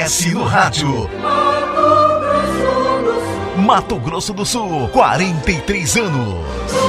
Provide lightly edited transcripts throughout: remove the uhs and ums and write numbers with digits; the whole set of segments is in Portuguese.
MS no rádio. Mato Grosso do Sul, 43 anos.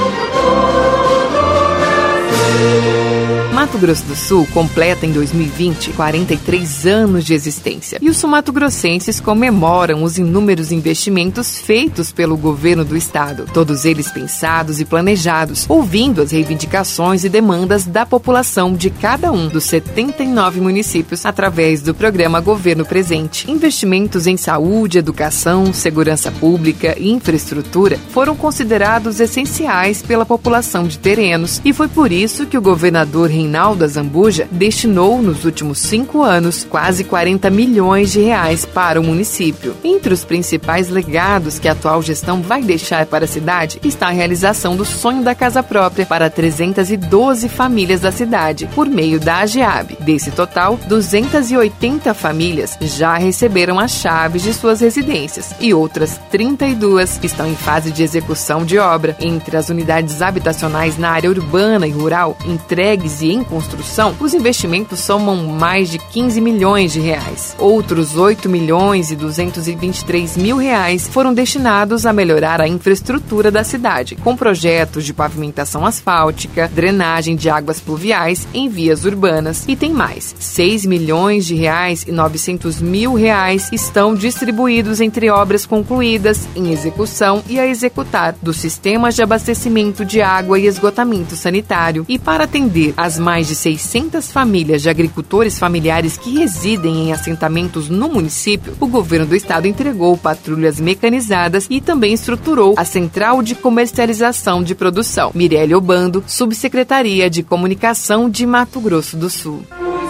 Mato Grosso do Sul completa em 2020 43 anos de existência. E os sul-mato-grossenses comemoram os inúmeros investimentos feitos pelo governo do estado. Todos eles pensados e planejados, ouvindo as reivindicações e demandas da população de cada um dos 79 municípios através do programa Governo Presente. Investimentos em saúde, educação, segurança pública e infraestrutura foram considerados essenciais pela população de Terenos e foi por isso que o governador Reinaldo Azambuja destinou nos últimos 5 anos quase 40 milhões de reais para o município. Entre os principais legados que a atual gestão vai deixar para a cidade está a realização do sonho da casa própria para 312 famílias da cidade, por meio da AGEAB. Desse total, 280 famílias já receberam as chaves de suas residências e outras 32 estão em fase de execução de obra. Entre as unidades habitacionais na área urbana e rural, entregues e em construção, os investimentos somam mais de 15 milhões de reais. Outros 8 milhões e 223 mil reais foram destinados a melhorar a infraestrutura da cidade, com projetos de pavimentação asfáltica, drenagem de águas pluviais em vias urbanas. E tem mais, 6 milhões de reais e 900 mil reais estão distribuídos entre obras concluídas, em execução e a executar, dos sistemas de abastecimento de água e esgotamento sanitário. E para atender as mais de 600 famílias de agricultores familiares que residem em assentamentos no município, o governo do estado entregou patrulhas mecanizadas e também estruturou a Central de Comercialização de Produção. Mirelle Obando, Subsecretaria de Comunicação de Mato Grosso do Sul.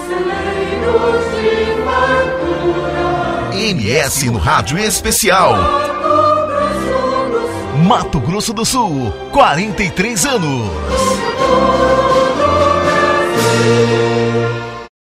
MS no rádio especial. Mato Grosso do Sul, 43 anos.